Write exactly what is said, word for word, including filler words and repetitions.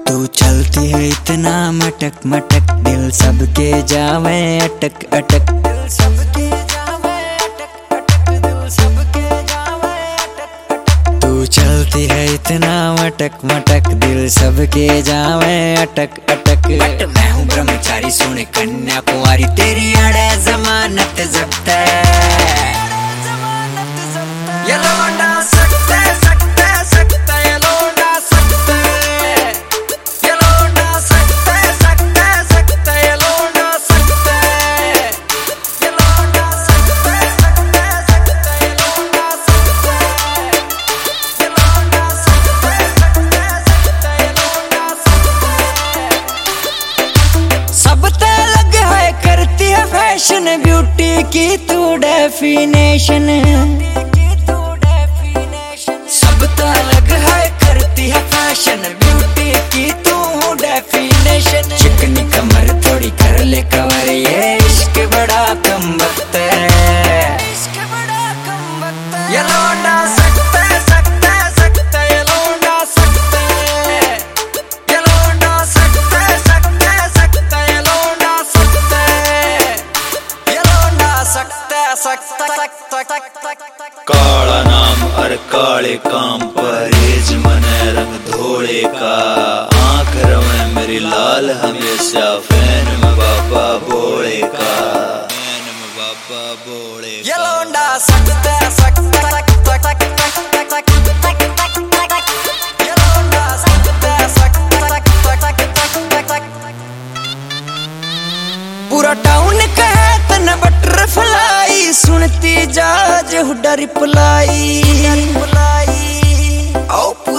तू चलती है इतना मटक मटक, दिल सबके जावे अटक अटक, दिल सबके जावे अटक अटक, दिल सबके जावे अटक अटक। तू चलती है इतना मटक मटक, दिल सबके जावे अटक अटक। बट मैं हूँ ब्रह्मचारी सुन कन्या कुंवारी, तेरी अड़े जमानत जब्त है। ये लौंडा सकते सकते सकते, ये लौंडा सकते, ये लौंडा सकते सकते सकते, ये लौंडा सकते, ये लौंडा सकते सकते सकते, ये लौंडा सकते, ये लौंडा सकते सकते सकते, ये लौंडा सकते। सब ते लग है करती है फैशन, ब्यूटी की तू डेफिनेशन, अलग है करती है फैशन, ब्यूटी की तू डेफिनेशन। चिकनी कमर थोड़ी कर ले कवर, ये इश्क बड़ा कम वक्त है, इश्क बड़ा कम वक्त है। ये लौंडा सकते सकते सकते, ये लौंडा सकते, ये लौंडा सकते सकते सकते, ये लौंडा सकते, ये लौंडा सकते सकते सकते। काला नाम और काले काम, परहेज मने रंग धोड़े का, आंख रवे मेरी लाल हमेशा, फैन में बाबा बोले का, फैन में बाबा बोले का। ये लौंडा सकते सकते सकते सकते, ये लौंडा सकते सकते सकते। पूरा टाउन कहे तन बटरफ्लाई, सुनती जा हुडा रिप्लाई, ओ